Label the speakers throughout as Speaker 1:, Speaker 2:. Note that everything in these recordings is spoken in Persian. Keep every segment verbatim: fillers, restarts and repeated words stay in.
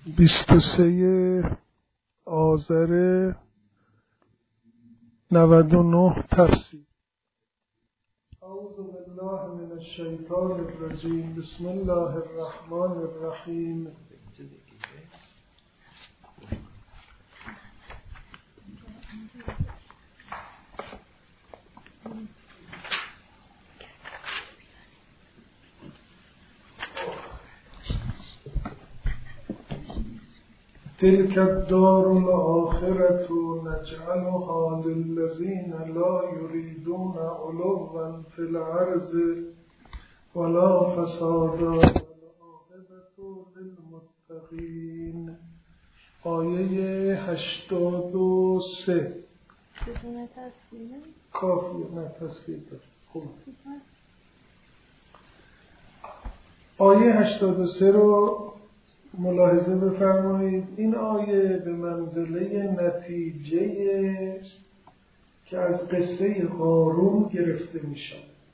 Speaker 1: بیست و سه آذر نود و نه تفسیر. اعوذ بالله من الشیطان الرجیم. بسم الله الرحمن الرحیم. تلك الدار الآخرة نجعلها للذين لا يريدون علوا في الأرض ولا فسادا والعاقبة للمتقين. آیه هشتاد و سه.
Speaker 2: بدون تصویر؟
Speaker 1: کافیه، نه تصویر داره. خوب. آیه هشتاد و سه رو ملاحظه بفرمایید. این آیه به منزله نتیجه که از قصه قارون گرفته میشه.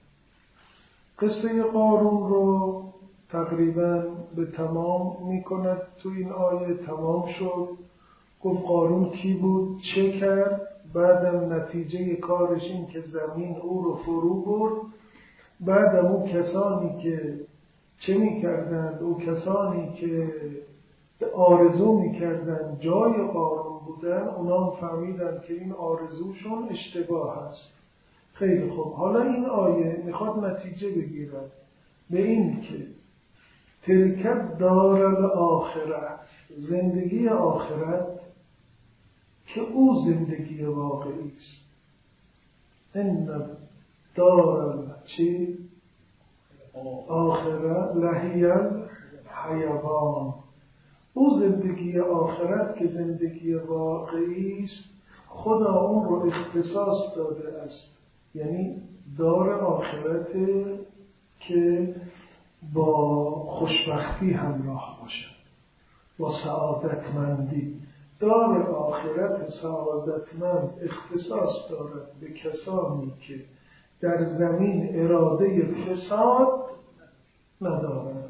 Speaker 1: قصه قارون رو تقریبا به تمام میکند. تو این آیه تمام شد. گفت قارون کی بود، چه کرد، بعدم نتیجه کارش این که زمین او رو فرو برد. بعدم اون کسانی که چه میکردند، او کسانی که آرزو میکردند جای قارون بودن، اونا فهمیدن که این آرزوشون اشتباه است. خیلی خوب. حالا این آیه میخواد نتیجه بگیرد به این که تلک دار الاخره، زندگی آخرت که او زندگی واقعی است. این دار چی؟ آخرت لهیل حیوان. او زندگی آخرت که زندگی واقعی است، خدا اون رو اختصاص داده است. یعنی دار آخرت که با خوشبختی همراه باشد، با سعادتمندی. دار آخرت سعادتمند اختصاص دارد به کسانی که در زمین اراده فساد ندارند،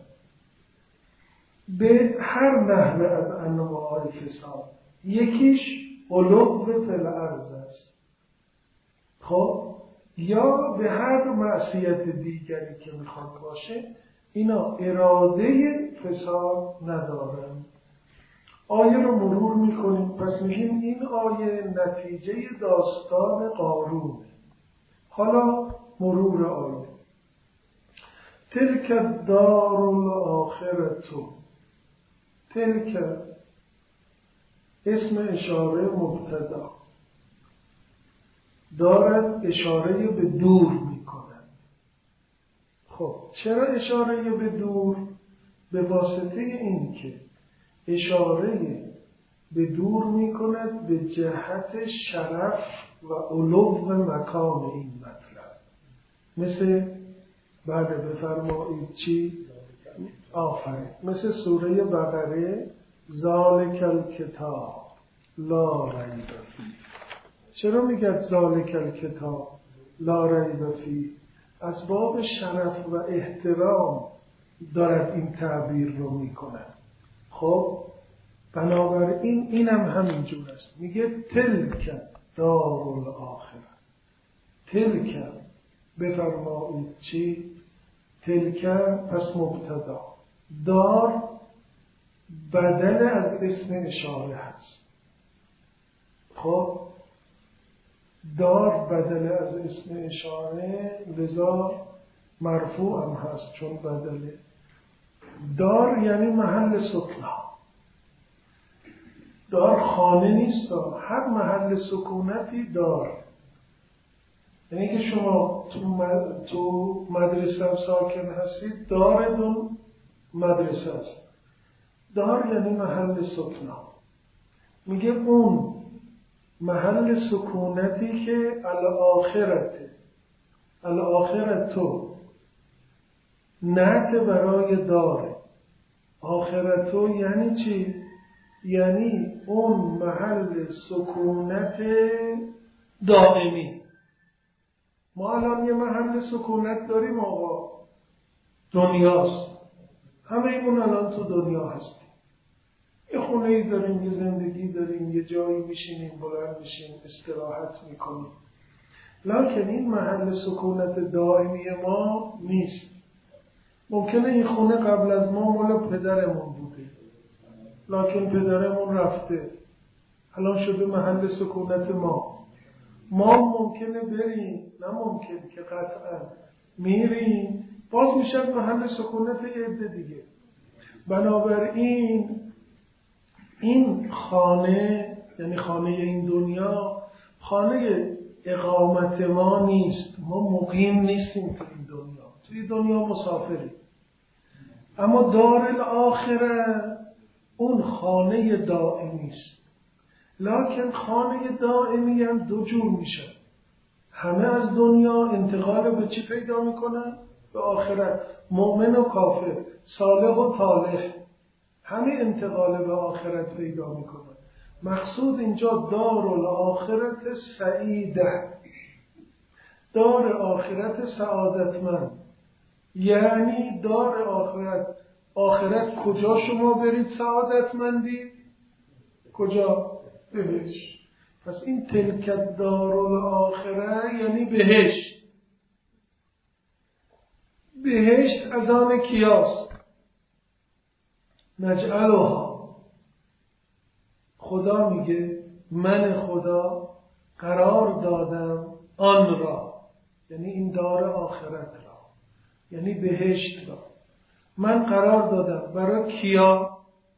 Speaker 1: به هر نحوه از انواع فساد. یکیش علو فی الارض است، خب، یا به هر معصیت دیگری که میخواد باشه، اینا اراده فساد ندارند. آیه رو مرور میکنیم. پس میگیم این آیه نتیجه داستان قارونه. حالا مرور آیه. تلک الدار الاخرة. تلک اسم اشاره مبتدا دارد اشاره به دور میکند. خب چرا اشاره به دور؟ به واسطه این که اشاره به دور میکند به جهت شرف و علو مکان این مطلب. مثل بعد بفرمایید چی؟ آفرین. مثل سوره بقره ذالک الکتاب لا ریب فیه. چرا میگه ذالک الکتاب لا ریب فیه؟ از باب شرف و احترام دارد این تعبیر رو میکنه. خب بنابراین اینم همینجور است. میگه تلک دار الاخره. تلک بفرمایید چی؟ تلک پس مبتدا، دار بدل از اسم اشاره هست. خب دار بدل از اسم اشاره، لذا مرفوع هم هست چون بدله. دار یعنی محل سکنا. دار خانه نیست، هر محل سکونتی دار. یعنی که شما تو مدرسه هم ساکن هستید، دارتون مدرسه است. دار یعنی محل سکنا. میگه اون محل سکونتی که الاخرته، الاخرتو نعت برای داره. آخرتو یعنی چی؟ یعنی اون محل سکونت دائمی. ما الان یه محل سکونت داریم آقا، دنیاست. همه ایمون الان تو دنیا هستیم. یه خونه‌ای داریم، یه زندگی داریم، یه جایی میشینیم، بلند میشیم، استراحت میکنیم. لکن این محل سکونت دائمی ما نیست. ممکنه این خونه قبل از ما مال پدرمون بوده، لکن پدرمون رفته، الان شده محل سکونت ما. ما ممکنه بریم، نه ممکن که قطعا میریم، باز میشه محل سکونت یه عده دیگه. بنابراین این خانه، یعنی خانه این دنیا، خانه اقامت ما نیست. ما مقیم نیستیم تو این دنیا، توی دنیا مسافریم. اما دار الاخره اون خانه دائمی است. لکن خانه دائمی هم دو جور میشه. همه از دنیا انتقال به چی پیدا میکنن؟ به آخرت. مؤمن و کافر، صالح و طالح، همه انتقال به آخرت پیدا میکنن. مقصود اینجا دار الاخرت سعیده، دار آخرت سعادتمند. یعنی دار آخرت، آخرت کجا شما برید سعادتمندید؟ کجا؟ بهشت. پس این تلک دار الاخره یعنی بهشت. بهشت از آن کیاست؟ نجعلها، خدا میگه من خدا قرار دادم آن را، یعنی این دار آخرت را، یعنی بهشت را من قرار دادم برای کیا؟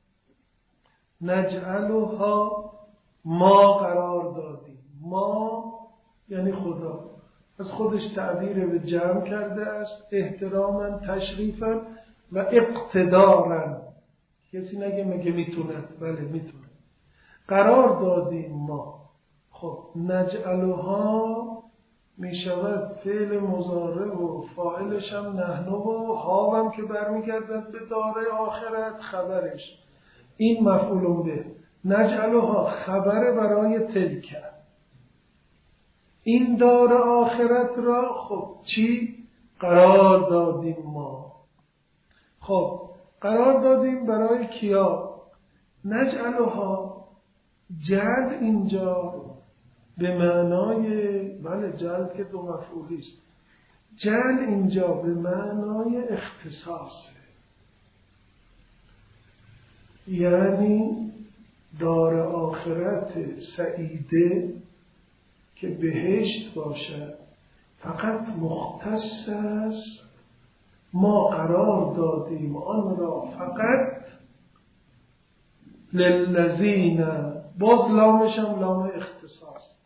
Speaker 1: نجعلها، ما قرار دادیم. ما یعنی خدا، از خودش تعبیر به جمع کرده است، احتراما، تشریفا و اقتدارا. کسی نگه مگه میتونه؟ بله میتونه. قرار دادیم ما. خب نجعلها میشود فعل مضارع و فاعلش هم نحن و ها هم که برمیگردد به دار آخرت خبرش. این مفعول به. نجعلها خبر برای تلک، این دار آخرت را خب چی؟ قرار دادیم ما. خب قرار دادیم برای کیا؟ نجعلها، جعل اینجا به معنای، بله جعل که دو مفعولی است، جعل اینجا به معنای اختصاصه. یعنی دار آخرت سعیده که بهشت باشد فقط مختص است، ما قرار دادیم آن را فقط للذین، باز لامش هم لام اختصاص.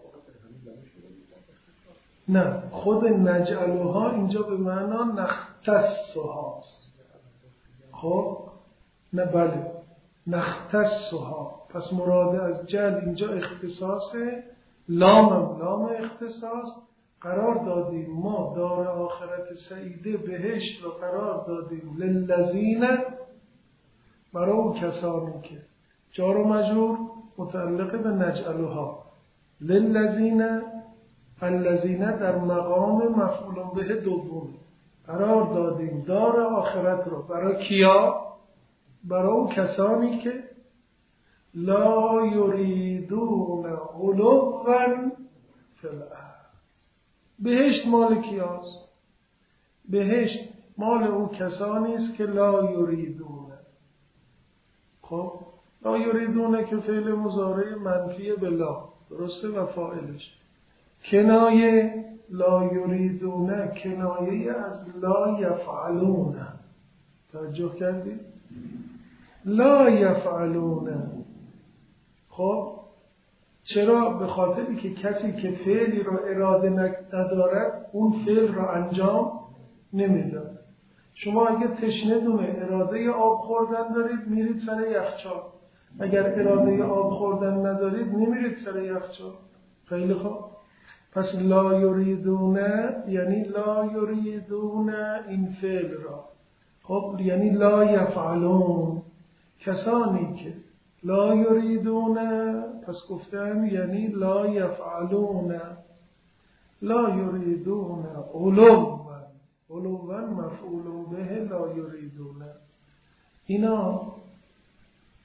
Speaker 1: نه، خود نجعلها اینجا به معنا نختصها است. خب نه بله نختصها، پس مراد از جل اینجا اختصاصه، لام هم لام اختصاص. قرار دادیم ما دار آخرت سعیده بهشت رو قرار دادیم للذین، برای اون کسانی که جار و مجرور متعلق به نجعلها، للذین، الذین در مقام مفعول به دوم قرار دادیم دار آخرت رو برای کیا؟ برای اون کسانی که لا یریدون علوا فی الارض. بهشت مال کیاست؟ بهشت مال اون کسانی است که لا یریدون. خب لا یریدون که فعل مضارع منفی به لا، درسته، و فاعلش کنایه، لا یریدون کنایه از لا یفعلون. توجه کردید؟ لا یفعلون. خب چرا؟ به خاطری که کسی که فعلی را اراده ندارد اون فعل را انجام نمیداد. شما اگه تشنه دونه اراده آب خوردن دارید میرید سر یخچال، اگر اراده آب خوردن ندارید نمیرید سر یخچال. خیلی خوب، پس لا یریدون یعنی لا یریدون این فعل را، خب یعنی لا یفعلون، کسانی که لا یریدون، پس گفتن یعنی لا یفعلون، لا یریدون علوا، علوا مفعول به لا یریدون. اینا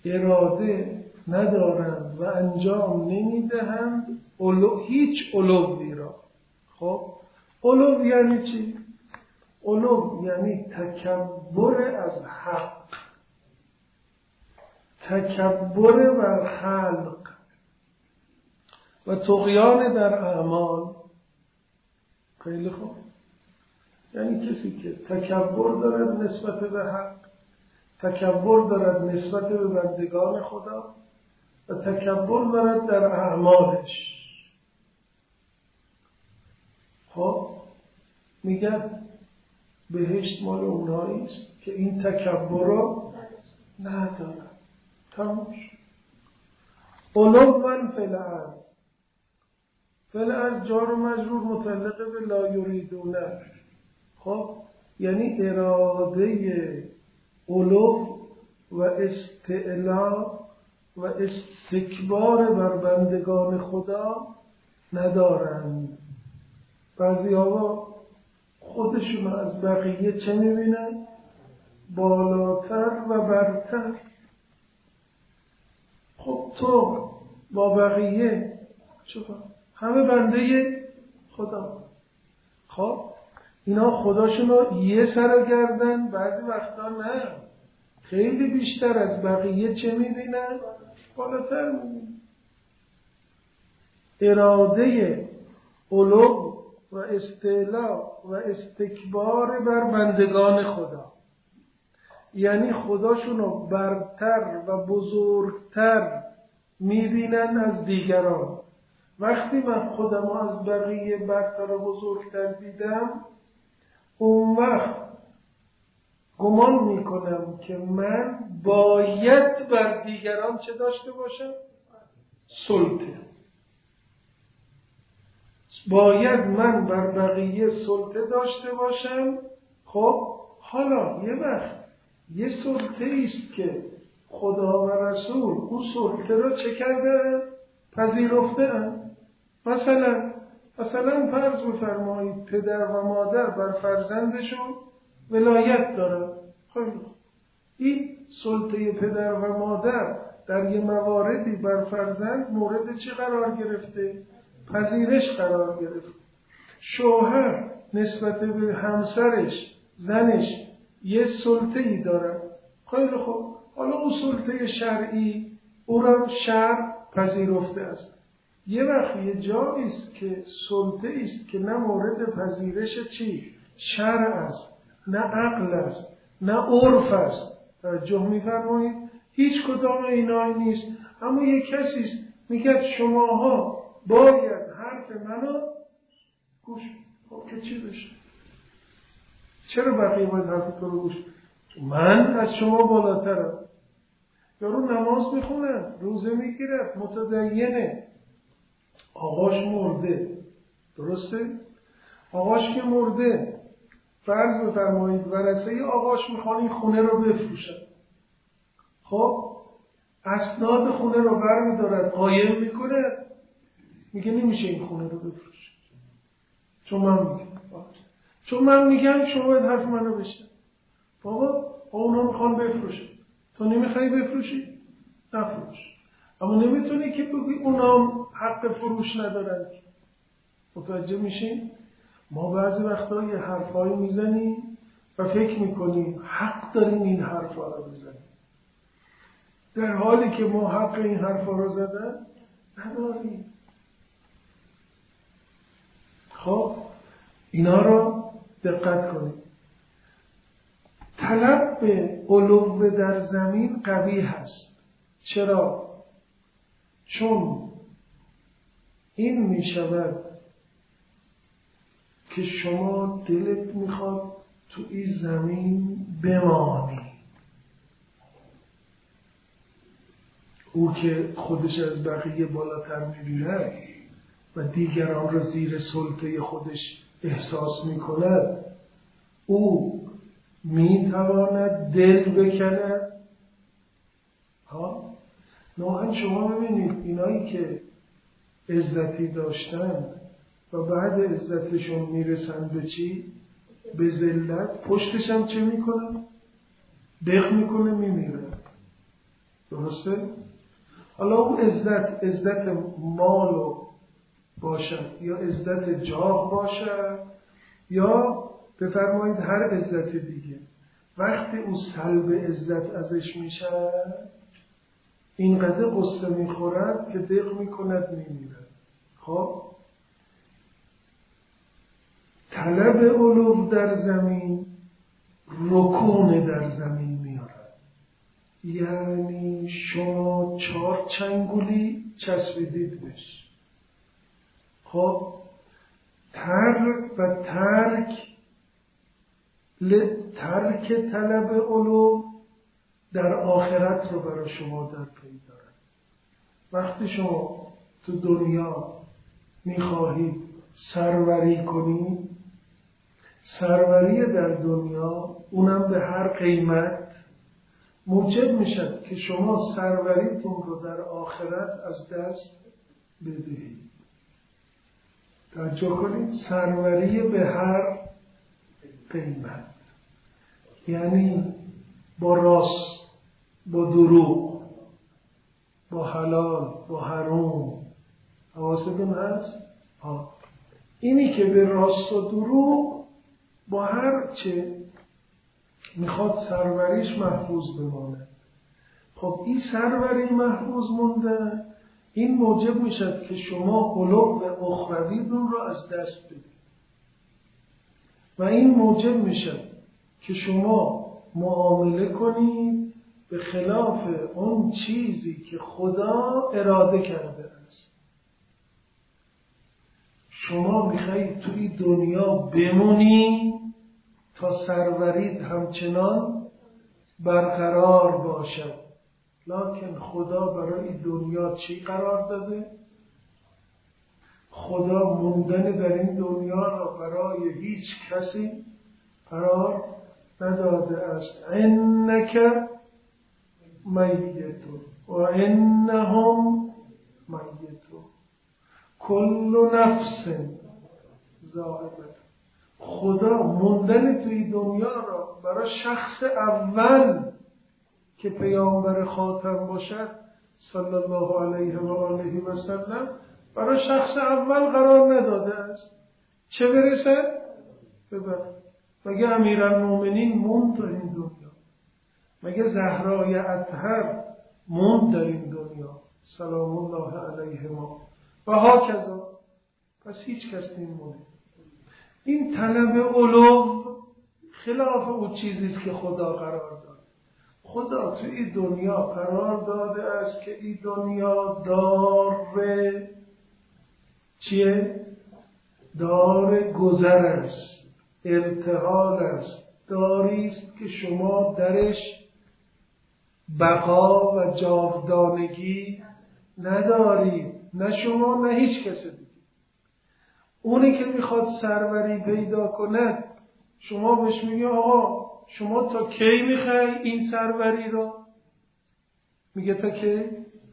Speaker 1: اراده ندارند و انجام نمیدهند علو هیچ علوی را. خب علو یعنی چی؟ علو یعنی تکبر از حق، تکبر بر خلق و طغیان در اعمال. خیلی خوب، یعنی کسی که تکبر دارد نسبت به حق، تکبر دارد نسبت به بندگان خدا و تکبر دارد در اعمالش. خب میگن بهشت مال اونایی است که این تکبر رو ندارد. تمام شد. علو من فلعرض، فلعرض جار و مجرور متعلق به لا یریدونه. خب یعنی اراده علو و استعلا و استکبار بر بندگان خدا ندارند. بعضی ها خودشون از بقیه چه میبینن؟ بالاتر و برتر. خب تو با بقیه چطور؟ همه بنده خدا. خب اینا خداشون رو یه سر گردن، بعضی وقتا نه، خیلی بیشتر از بقیه چه میبینن؟ بالاتر میبینن. اراده علو و استعلا و استکبار بر بندگان خدا، یعنی خداشون رو برتر و بزرگتر میبینن از دیگران. وقتی من خودم رو از بقیه برتر و بزرگتر دیدم، اون وقت گمان میکنم که من باید بر دیگران چه داشته باشم؟ سلطه. باید من بر بقیه سلطه داشته باشم. خب حالا یه وقت یه سلطه است که خدا و رسول اون سلطه رو چه کرده؟ پذیرفته هم. مثلا مثلا فرض بفرمایید پدر و مادر بر فرزندشون ولایت دارن. خیلی این سلطه پدر و مادر در یه مواردی بر فرزند مورد چه قرار گرفته؟ پذیرش قرار گرفته. شوهر نسبت به همسرش، زنش یه سلطه‌ای داره. خیلی خوب، حالا اون سلطه شرعی او را شرع پذیرفته است. یه وقت یه جایی است که سلطه است که نه مورد پذیرش چی؟ شرع است، نه عقل است، نه عرف است. توجه می‌فرمایید؟ هیچ کدام اینایی نیست. اما یک کسی است میگه شماها باید حرف منو گوش. خب که چی بشه؟ چرا بقیه باید حرف تو رو گوش؟ من از شما بالاترم. یارو نماز میخونه، روزه میگیره، متدینه، آقاش مرده. درسته؟ آقاش که مرده، فرض بفرمایید ورثه آقاش میخوان این خونه رو بفروشن. خب اسناد خونه رو برمیدارد قایم میکنه، میگه نمیشه این خونه رو بفروش، چون من میگم چون من میگم شما باید حرف منو بشنوید. بابا اونا میخوان بفروشن، تو نمیخوای بفروشی؟ نفروش. اما نمیتونی که بگی اونا حق فروش ندارن. متوجه میشین؟ ما بعضی وقتا یه حرفایی میزنیم و فکر میکنیم حق داریم این حرفا رو بزنیم، در حالی که ما حق این حرفا رو زدن نداریم. خب اینا رو دقت کنید. طلب به علو در زمین قبیح است. چرا؟ چون این می شود که شما دلت میخواد تو این زمین بمانی. او که خودش از بقیه بالاتر میبیند و دیگران را زیر سلطه خودش احساس میکند، او میتواند دل بکند. ها؟ نوعا شما ببینید اینایی که عزتی داشتن و بعد عزتشون میرسن به چی؟ به ذلت، پشتش هم چه میکنن؟ دق میکنه میمیره. درسته؟ درسته؟ حالا اون عزت عزت مال باشد یا عزت جاه باشد یا بفرمایید هر عزت دیگه، وقتی او سلب عزت ازش میشه اینقدر قصه میخورد که دق میکند میمیرد. خب طلب علو در زمین رکون در زمین میارد، یعنی شما چهار چنگولی چسبیدید بش. خب ترک و ترک ترک طلب علو در آخرت رو برای شما در پی دارد. وقتی شما تو دنیا میخواهید سروری کنید، سروری در دنیا اونم به هر قیمت موجب میشد که شما سروریتون رو در آخرت از دست بدهید. توجه کنید، سروری به هر قیمت، یعنی با راست، با دروغ، با حلال، با حرام. حواستون هست؟ ها. اینی که به راست و دروغ با هر چه میخواد سروریش محفوظ بمانه. خب این سروری محفوظ مونده، این موجب میشد که شما علو اخرویتون رو از دست بدید و این موجب میشد که شما معامله کنید به خلاف اون چیزی که خدا اراده کرده است. شما میخواهید توی دنیا بمونید تا سرورید همچنان برقرار باشد، لکن خدا برای دنیا چی قرار داده؟ خدا موندن در این دنیا را برای هیچ کسی قرار نداده است. انک میتون و انهم میتون کل نفس ذائقه. خدا موندن توی دنیا را برای شخص اول که پیامبر خاتم باشد صلی الله علیه و آله و سلم، برای شخص اول قرار نداده است. چه برسه؟ ببر مگه امیرالمومنین موند در این دنیا؟ مگه زهرای اطهر موند در این دنیا سلام الله علیهما و هاکذا؟ پس هیچ کس نمونه. این طلب علو خلاف اون چیزیست که خدا قرار داده. خدا تو این دنیا قرار داده است که این دنیا دار چیه؟ دار گذر است، ارتحال است، داری است که شما درش بقا و جاودانگی ندارید، نه شما نه هیچ کس دیگه. اونی که میخواد سروری پیدا کند شما بهش میگه آقا شما تا کی میخوای این سروری رو؟ میگه تا کی؟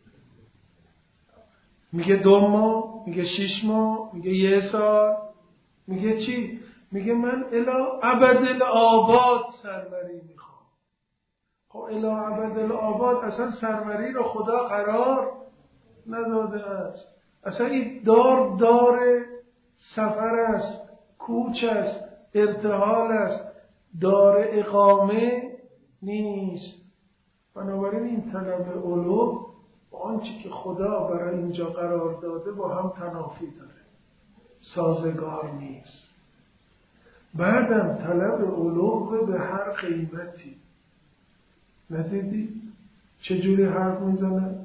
Speaker 1: میگه دو ماه، میگه شش ماه، میگه یه سال، میگه چی؟ میگه من الی ابدالآباد سروری میخوام. خب الی ابدالآباد اصلا سروری رو خدا قرار نداده است. اصلا این دار دار سفر است، کوچ است، ارتحال است، دار اقامه نیست. بنابراین این طلب علو با آنچه که خدا برای اینجا قرار داده با هم تنافی داره، سازگار نیست. بعدم طلب علو به هر قیمتی. ندیدی چجوری حرف میزنه؟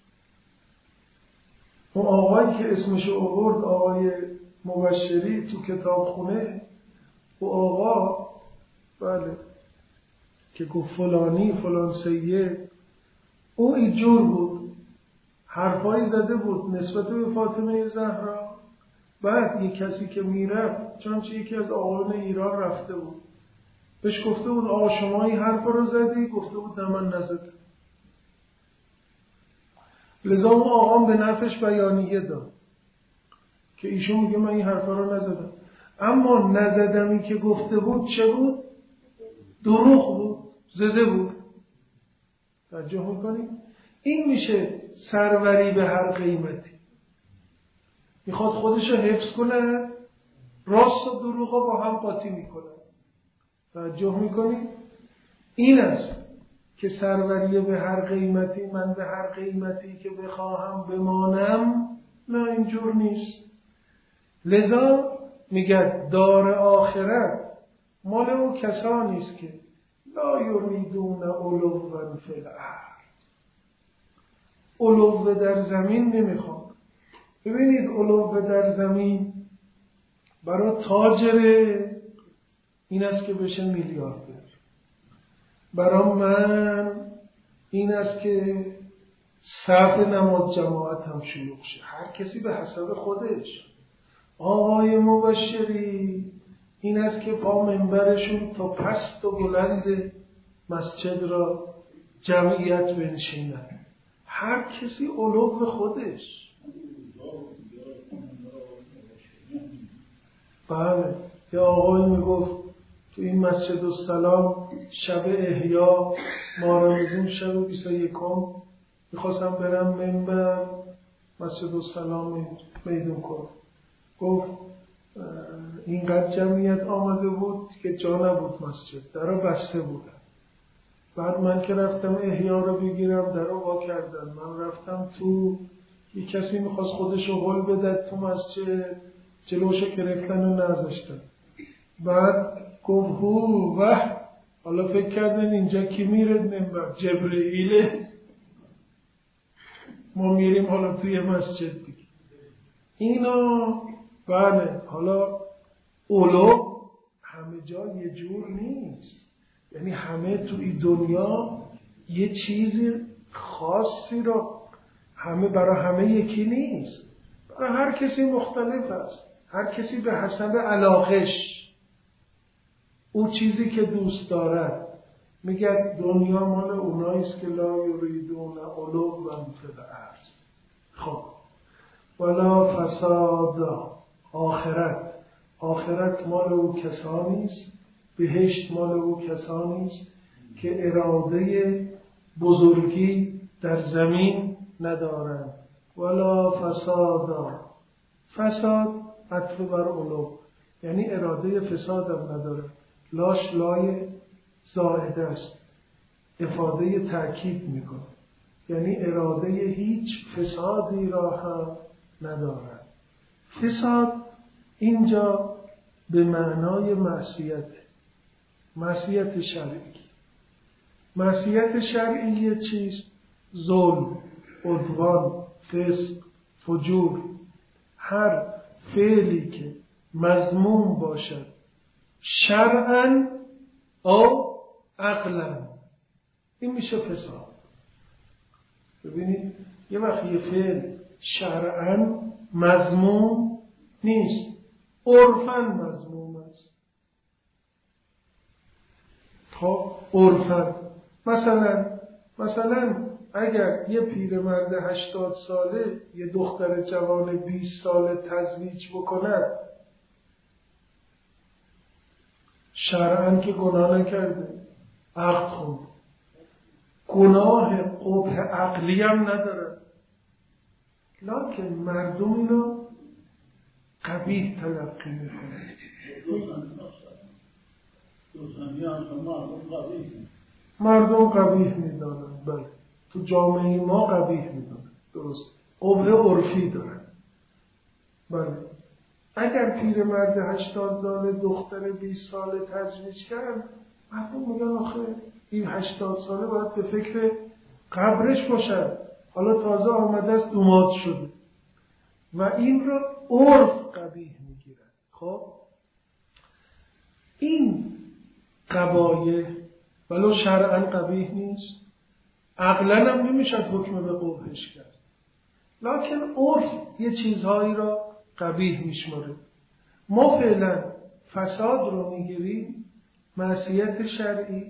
Speaker 1: اون آقایی که اسمشو آورد، آقای مبشری تو کتابخونه، و آقا بله که گفت فلانی فلان سید، او اینجور بود، حرفایی زده بود نسبت به فاطمه زهرا. بعد یک کسی که میرفت، چنانچه یکی از آقایان ایران رفته بود، بهش گفته بود آقا شما این حرف رو زدی؟ گفته بود نه من نزدم. لذا اون آقام به نفعش بیانیه داد که ایشون میگه من این حرف رو نزدم. اما نزدمی که گفته بود چه بود؟ دروغ بود، زده بود. توجه میکنی؟ این میشه سروری به هر قیمتی. میخواد خودش رو حفظ کنه، راست و دروغ با هم قاطی میکنه. توجه میکنی؟ این است که سروری به هر قیمتی، من به هر قیمتی که بخواهم بمانم، نه اینجور نیست. لذا میگه دار آخرت مال او کسانی است که لا یریدون علوا فی الارض، علو در زمین نمیخواد. ببینید علو در زمین برای تاجر این است که بشه میلیاردر، برای من این است که صف نماز جماعت هم شلوغ شه. هر کسی به حسب خودش. آقای مبشری این است که پا منبرشون تا پست و بلند مسجد را جمعیت بنشینن. هر کسی علو به خودش. بله، یه آقای میگفت تو این مسجد السلام شب احیا مارمزون شب بیست و یکم میخواستم برم منبر مسجد السلام میدون کنم. گفت اینقدر جمعیت آمده بود که جا نبود مسجد، درو بسته بودن. بعد من که رفتم احیا رو بگیرم درو وا کردن. من رفتم تو، یک کسی میخواست خودش رو هل بده تو مسجد، جلوشو گرفتن و نذاشتن. بعد گفت هو وح، حالا فکر کردن اینجا کی میره منبر؟ جبرئیله. ما میریم حالا توی مسجد دیگه. اینا بله، حالا اولو همه جا یه جور نیست. یعنی همه توی دنیا یه چیز خاصی رو همه برای همه یکی نیست. برای هر کسی مختلف است. هر کسی به حسب علاقش، او چیزی که دوست دارد. میگه دنیا مال اوناییست که لا یریدون علوا فی الارض. خب ولا فسادا، آخرت آخرت مال او کسانیست، بهشت مال او کسانیست که اراده بزرگی در زمین ندارند. ولا فسادا، فساد عطف بر علو، یعنی اراده فساد هم نداره. لاش لای زائده است، افاده تأکید میکنه، یعنی اراده هیچ فسادی را هم ندارد. فساد اینجا به معنای معصیت، معصیت شرعی. معصیت شرعی چیست؟ ظلم، عدوان، فسق، فجور. هر فعلی که مذموم باشد شرعاً او عقلاً، این میشه فساد. ببینید یه وقت یه فعل شرعاً مذموم نیست، عرفاً مذموم است. تا عرفاً مثلا مثلا اگر یه پیرمرد هشتاد ساله یه دختر جوان بیست ساله تزویج بکند، شرعاً که گناه نکرده، عقد خوند، گناه قبح عقلی هم نداره، لکن مردم اینو قبیح تلقی میکنه. مردم قبیح میدانن، بله، تو جامعه ما قبیح میدانن، درست، قبح عرفی دارن. بله، اگر پیرمرد هشتاد ساله دختر بیست ساله تزویج کرد، مردم میگن آخه این هشتاد ساله باید به فکر قبرش باشد، حالا تازه آمده است دوماد شده و این رو عرف قبیح میگیرن. خب این قبایح ولو شرعاً قبیح نیست، عقلاً هم نمیشد حکم به قبحش کرد، لکن عرف یه چیزهایی را قبیح میشماره. ما فعلا فساد رو میگیریم معصیت شرعی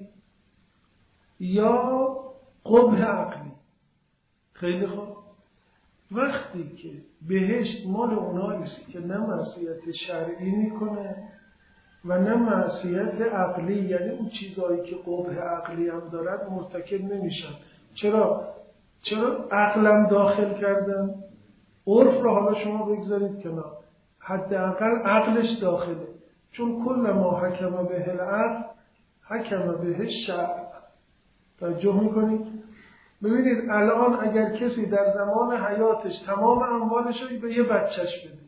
Speaker 1: یا قبح عقلی. خیلی خوب، وقتی که بهشت مال اوناییست که نه معصیت شرعی میکنه و نه معصیت عقلی، یعنی اون چیزهایی که قبح عقلی هم دارد مرتکب نمیشن. چرا؟ چرا عقلم داخل کردن؟ عرف رو حالا شما بگذارید کنار، حداقل عقلش داخله، چون کل ما حکم به العقل حکم به شرع. توجه میکنید؟ ببینید الان اگر کسی در زمان حیاتش تمام اموالش رو به یه بچهش بده،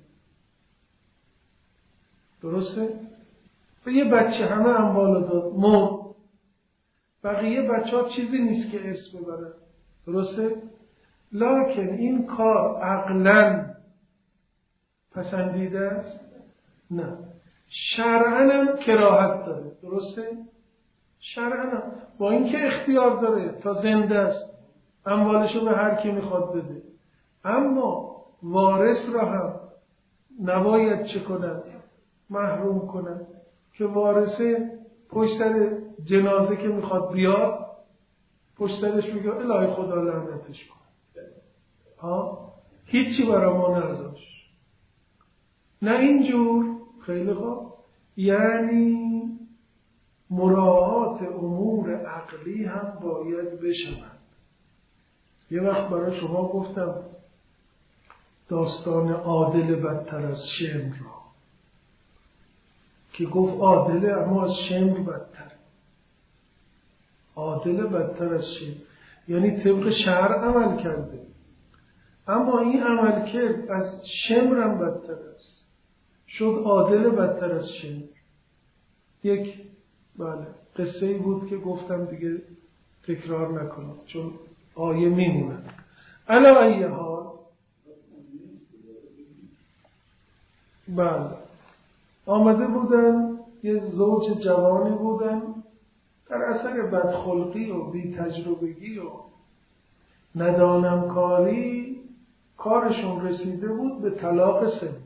Speaker 1: درسته؟ به یه بچه همه اموال داد، مرد، بقیه بچه ها چیزی نیست که ارث ببرن، درسته؟ لکن این کار عقلاً پسندیده است؟ نه. شرعاً هم کراهت داره، درسته؟ شرعاً هم با اینکه اختیار داره تا زنده است اموالشو به هر کی میخواد بده، اما وارث را هم نباید چه کنن؟ محروم کنن، که وارثه پشت سر جنازه که میخواد بیاد پشت سرش بگه الهی خدا لعنتش کن، ها هیچی برای ما نذاشت. نه اینجور. خیلی خوب، یعنی مراعات امور عقلی هم باید بشود. یه وقت برای شما گفتم داستان عادل بدتر از شمر را، که گفت عادله اما از شمر بدتر، عادل بدتر از شمر، یعنی طبق شرع عمل کرده، اما این عمل کرد از شمر هم بدتر است، شد عادل بدتر از شمر. یک بله قصه ای بود که گفتم دیگه تکرار نکنم چون آیه میمونه. علا ای حال، بله آمده بودن یه زوج جوانی بودن، در اثر بدخلقی و بی تجربگی و ندانم کاری کارشون رسیده بود به طلاق سوم.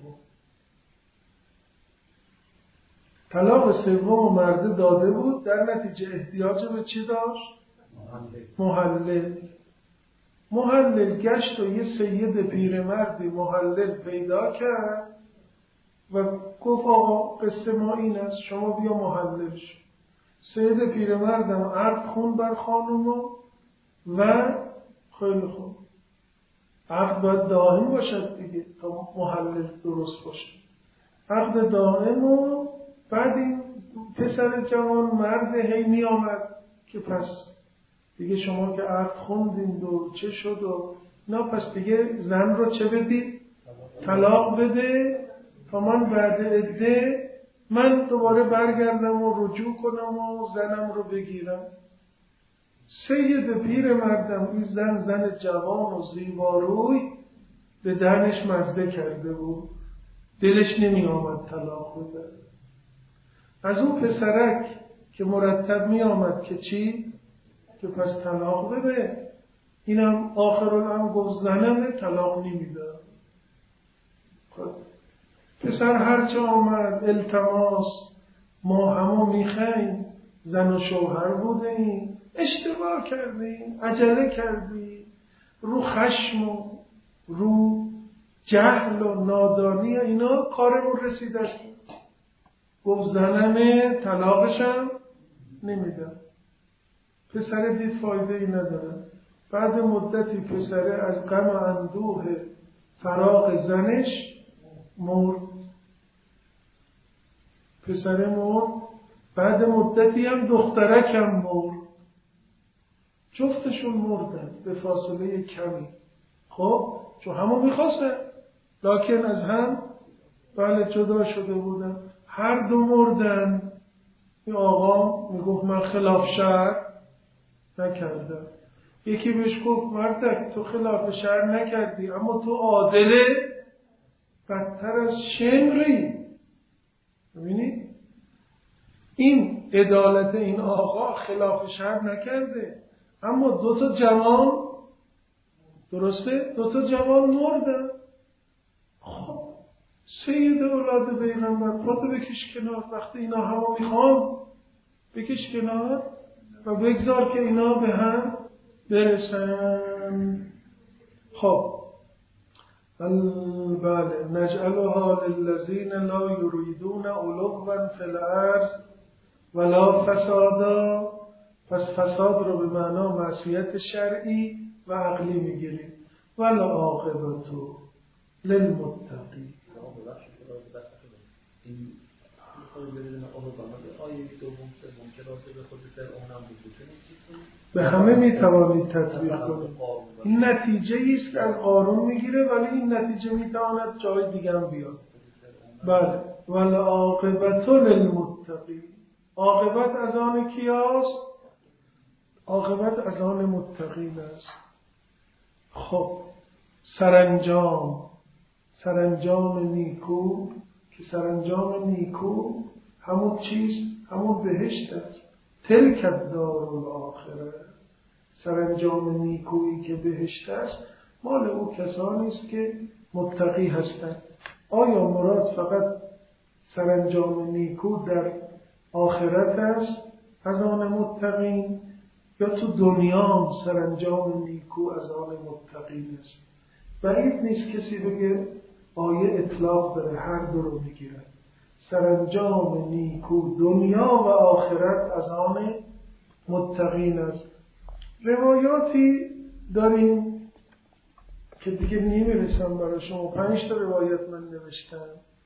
Speaker 1: طلاق سوم مرد داده بود، در نتیجه احتیاج به چی داشت؟ محلل. محلل گشت و یه سید پیرمردی محلل پیدا کرد و گفت آقا قصه ما این است، شما بیا محلل شو. سید پیرمردم عقد خون بر خانومو و خیلی خوب عقد باید دائم باشد دیگه تا محلل درست باشه، عقد دائم. و بعد این پسر جوان مرد هی می آمد که پس دیگه شما که عقد خوندین و چه شد و نه، پس دیگه زن رو چه بدید؟ طلاق بده تا من بعد عده من دوباره برگردم و رجوع کنم و زنم رو بگیرم. سید پیر مردم این زن زن جوان و زیباروی به دهنش مزده کرده بود، دلش نمی آمد طلاق بده. از اون پسرک که مرتب می آمد که چی؟ که پس طلاق بده، اینم آخرالام گفت زنمه طلاق نمیده. پسر هرچه آمد التماس، ما همو میخوایم، زن و شوهر بودیم، اشتباه کردیم، عجله کردیم، رو خشم و رو جهل و نادانی اینا کارمون رسیده است. گفت زنمه طلاقشم نمیدم. پسر دید فایده ای نداره. بعد مدتی پسره از غم و اندوه فراق زنش مرد. پسره مرد، بعد مدتی هم دخترکم مرد. جفتشون مردن به فاصله کمی. خب چون همون میخواستن لکن از هم بله جدا شده بودن، هر دو مردن. این آقا میگفت من خلاف شرع نکردم. یکی بهش گفت مردک تو خلاف شرع نکردی اما تو عادله بدتر از شمری. ببینید این عدالت این آقا خلاف شرع نکرده اما دو تا جوان، درسته؟ دو تا جوان مردن. خب سید اولاد پیغمبر خودتو بکش کنار، وقتی اینا همو میخوان بکش کنار و بگذار که اینا به هم برسن. خب بله نجعلها للذین لا یریدون علوا فی الارض ولا فسادا. پس فساد رو به معنا معصیت شرعی و عقلی میگیریم. والعاقبة للمتقین.
Speaker 3: این خود بدون آقابانا به آیه دوم سوم که رابطه به خود فرعون هم بود
Speaker 1: به همه میتوانید تطبیق کنید. این نتیجه است که از قارون میگیره، ولی این نتیجه میتواند جای دیگه هم بیاد. بله. والعاقبة للمتقین. عاقبت از آن کیاست؟ عاقبت از آن متقین است. خب سرانجام سرانجام نیکو، که سرانجام نیکو همون چیز، همون بهشت است. تلک الدار الاخره. سرانجام نیکویی که بهشت است مال او کسانی است که متقی هستند. آیا مراد فقط سرانجام نیکو در آخرت است از آن متقین، یا تو دنیا هم سرانجام نیکو از آن متقین است؟ بعید نیست کسی بگه آیه اطلاق داره، هر دو رو میگیره. سرانجام نیکو دنیا و آخرت از آن متقین است. روایاتی داریم که دیگه نمیرسم برای شما، پنج تا روایت من نوشتم،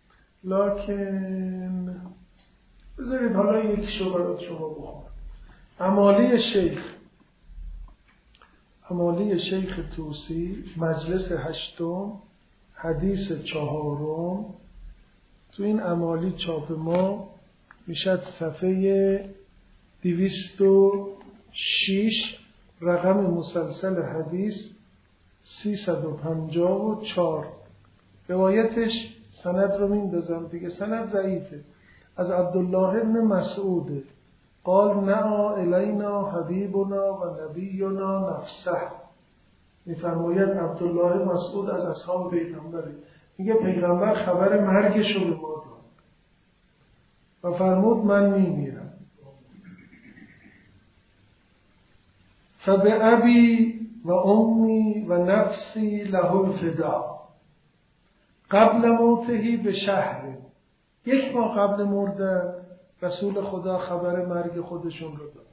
Speaker 1: لکن بذارید حالا یکیشو برای شما بخونم. امالی شیخ امالی شیخ طوسی، مجلس هشتم، حدیث چهارم. تو این امالی چاپ ما میشد صفحه دویست و شش، رقم مسلسل حدیث سیصد و پنجاه و چهار. روایتش سند رو میندازم دیگه، سند ضعیفه. از عبدالله ابن مسعود قال نعا الینا حبیبنا و نبینا نفسه. میفرماید عبدالله مسعود از اصحاب پیغمبره، میگه پیغمبر خبر مرگش رو به ما داد و فرمود من میمیرم. فبأبی و امی و نفسی له الفدا. قبل موتهی به شهر، یک ماه قبل مرده رسول خدا خبر مرگ خودشون رو داد.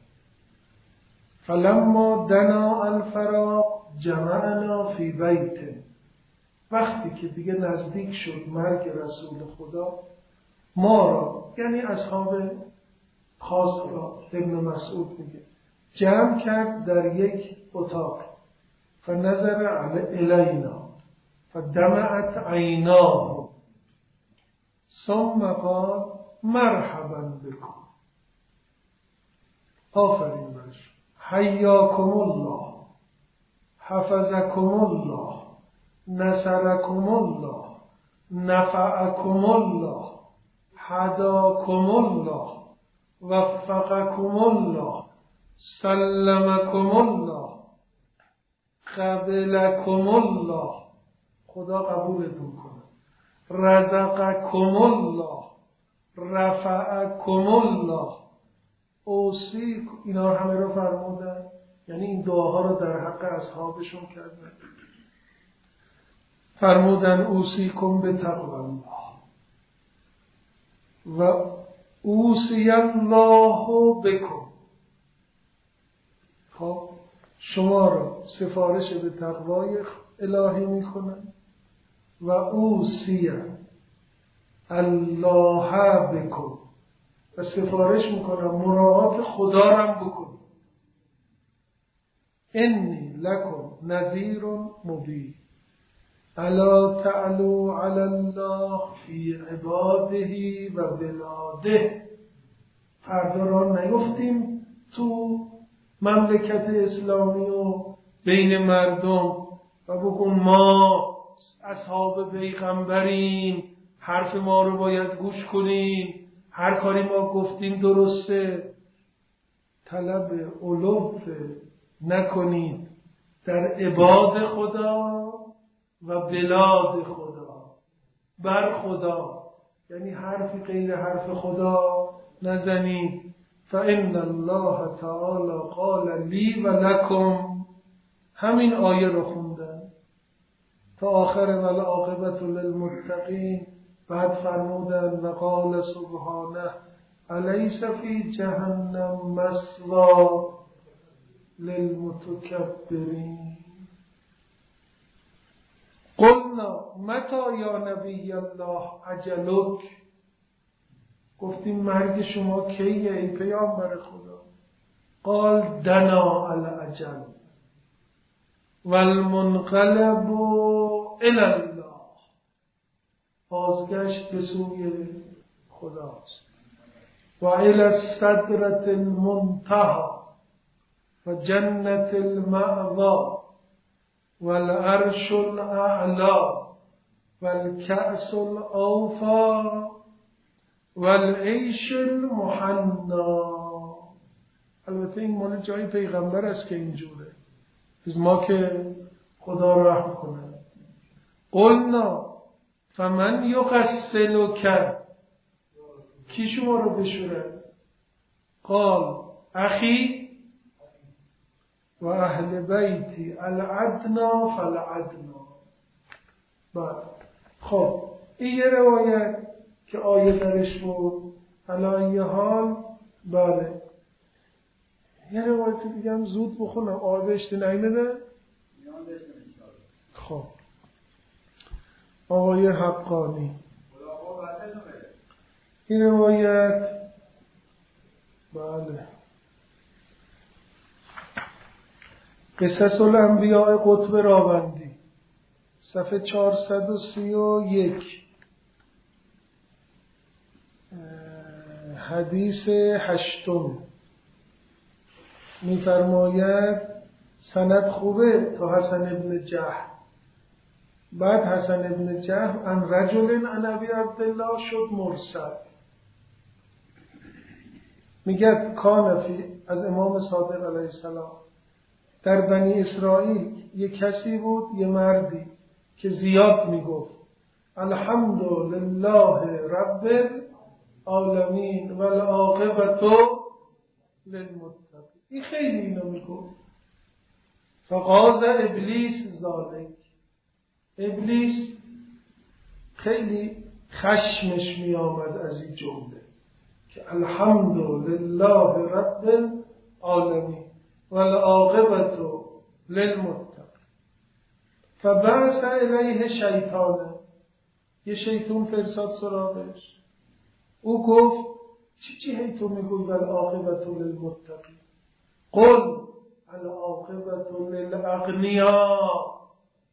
Speaker 1: فلما دنا الفراق جمعنا فی بیت. وقتی که دیگه نزدیک شد مرگ رسول خدا، ما را، یعنی اصحاب خاص را، ابن مسعود میگه، جمع کرد در یک اتاق. فنظر الینا فدمعت عیناه ثم قال مرحبا بکن. آفرین برش، حیاکم الله، حفظکم الله، نصرکم الله، نفعکم الله، هداکم الله، وفقکم الله، سلمکم الله، قبلکم الله، خدا قبولتون کنه، رزقکم الله، رفعکم الله، اوصی. اینا همه رو فرمودن، یعنی این دعاها رو در حق اصحابشون کردن. فرمودن اوصیکم به تقوی الله و اوصی الله بکم. خب شما رو سفارش به تقوای الهی میکنن. و اوصی الله بکن، و سفارش میکنم مراعات خدا رم بکن. انی لکم نذیر مبین الا تعلوا علی الله فی عباده و بلاده. فردا را نیفتیم تو مملکت اسلامی و بین مردم و بگون ما اصحاب پیغمبریم، حرف ما رو باید گوش کنیم، هر کاری ما گفتیم درسته. طلب علو نکنید در عباد خدا و بلاد خدا، بر خدا، یعنی حرفی غیر حرف خدا نزنید. فإن الله تعالی قال لی و لکم. همین آیه رو خوندن تا آخر والعاقبة للمتقین. بعد فرمودن و قال سبحانه الیس فی جهنم مثوی للمتکبرین. قلنا متى یا نبی الله اجلک، گفتیم مرگ شما کیه ای پیامبر خدا؟ قال دنا الاجل والمنقلب الی الله، بازگشت به سوی خداست. و الی السدرة المنتهى و جنة المأوى والعرش الاعلی والکأس الاوفی والعیش المحنا. البته این مال جای پیغمبر است که اینجوره، از ما که خدا رحم کنه. قلنا فمن یغسلک، کی شما رو بشوره؟ قال اخی و اهل بیتی العدنا فالعدنا. بعد خب این یه روایت که آیه درش بود. علی حال بله یه روایت دیگه هم زود بخونم، آیه بهشتی نیمده. خب آقای حقانی این روایت بله قصص الانبیاء قطب راوندی صفحه چهارصد و سی و یک حدیث هشتم می‌فرماید سند خوبه تا حسن ابن جهم. بعد حسن ابن جهم عن رجل عن ابی عبدالله شد مرسل. میگه کان فی از امام صادق علیه السلام در بنی اسرائیل یک کسی بود، یه مردی که زیاد میگفت الحمدلله رب العالمین والعاقبة للمتقین. این خیلی اینو میگفت. فغاز ابلیس ذالک، ابلیس خیلی خشمش می آمد از این جمله که الحمدلله رب العالمین والعاقبة للمتقین. فبعث الیه شیطانه، یه شیطان فرستاد سراغش. او گفت چی چی هی تو میگوی والعاقبة للمتقین؟ قل العاقبة للاغنیاء.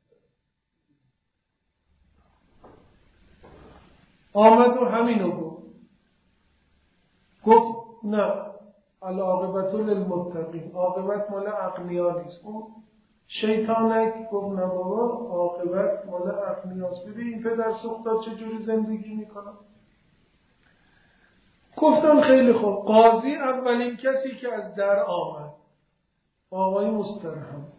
Speaker 1: آمد و همینو گفت. گفت نه العاقبة للمتقین، عاقبت مال اغنیا نیست. اون شیطانک گفت نه بابا عاقبت مال اغنیاست. ببین این پدر سوختا چجوری زندگی میکنه. گفتن خیلی خوب. قاضی اولین کسی که از در آمد آقای مسترهم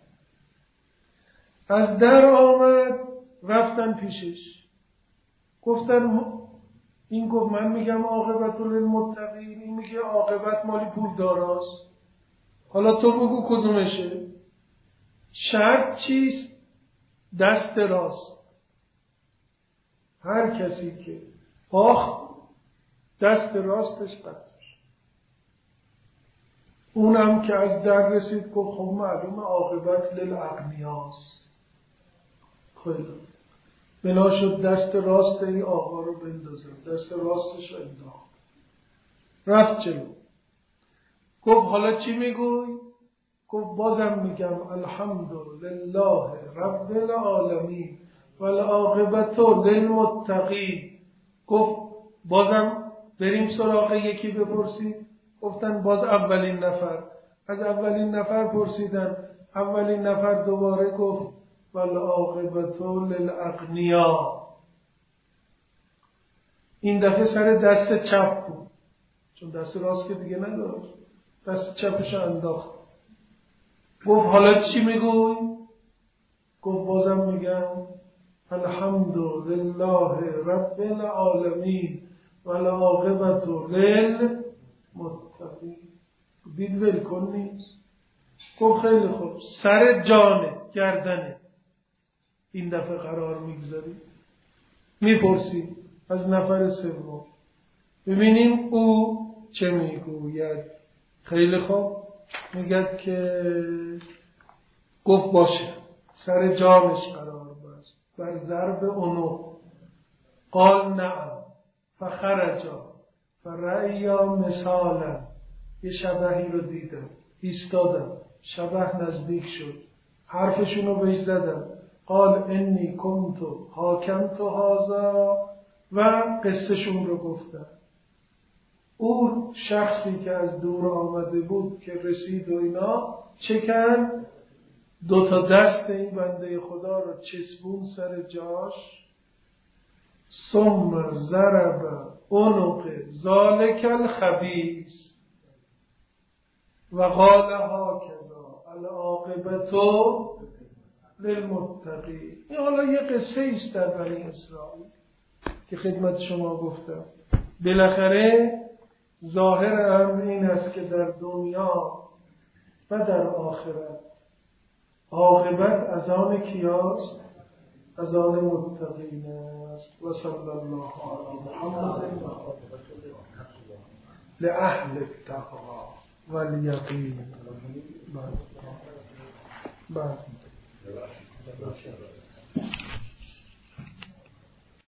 Speaker 1: از در آمد، رفتن پیشش گفتن این گفت من میگم عاقبت للمتقین، این میگه عاقبت مالی پولداراست، حالا تو بگو کدومشه؟ شرط چیست؟ دست راست. هر کسی که باخت دست راستش قطعش. اونم که از در رسید گفت خب معلوم عاقبت للاغنیاست. خیلی بنا شد دست راست این آقا رو بندازم، دست راستش رو انداخت، رفت جلو. گفت حالا چی میگوی؟ گفت بازم میگم الحمدلله رب العالمین والعاقبة للمتقین. گفت بازم بریم سراغ یکی بپرسید. گفتن باز اولین نفر. از اولین نفر پرسیدن. اولین نفر دوباره گفت والعاقبة للاغنیاء. این دفعه سر دست چپ بود، چون دست راست که دیگه نداشت، دست چپش انداخت. گفت حالا چی میگوی؟ گفت بازم میگم الحمدلله رب العالمین والعاقبة للمتقین. دید ول کن نیست. گفت خیلی خوب، سر جانه گردنه این دفعه قرار میگذاری. میپرسیم از نفر سوم ببینیم او چه میگوید. خیلی خوب میگد که گفت باشه، سر جانش قرار بست. بر ضرب عنق. قال نعم فخرجا فرأیا مثالا، یه شبحی رو دیدم، ایستادم، شبح نزدیک شد، حرفشون رو بهش زدم. قال انی کنت حاکمت هذا و قصهشون رو گفتم. اون شخصی که از دور آمده بود که رسید و اینا چه کرد؟ دو تا دست این بنده خدا رو چسبون سر جاش. ثم ضرب عنق ذلک الخبیث و قال هاکذا العاقبة للمتقین. این حالا یه قصه ایست در بنی اسرائیل که خدمت شما گفتم. بالاخره ظاهر امر این است که در دنیا و در آخرت عاقبت از آن کیاست؟ از آن متقین است. و صلی الله علی محمد لأهل التقوى والیقین. بعد بعد